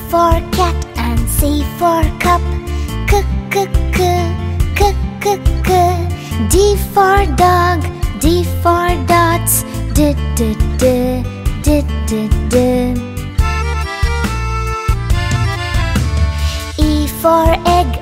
for cat and C for cup. C, c, c, c, c, c. D for dog, D for dots. D, d, d, d, d, d. E for egg